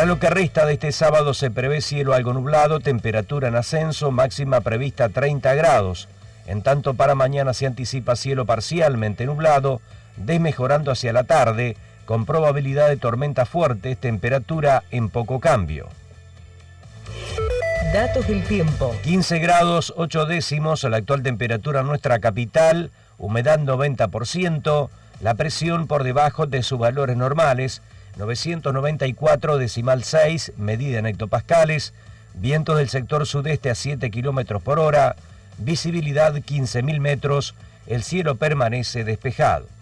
Para lo que resta de este sábado se prevé cielo algo nublado, temperatura en ascenso, máxima prevista 30 grados. En tanto para mañana se anticipa cielo parcialmente nublado, desmejorando hacia la tarde, con probabilidad de tormentas fuertes, temperatura en poco cambio. Datos del tiempo. 15 grados 8 décimos la actual temperatura en nuestra capital, humedad 90%, la presión por debajo de sus valores normales, 994,6, medida en hectopascales, vientos del sector sudeste a 7 km por hora, visibilidad 15.000 metros, el cielo permanece despejado.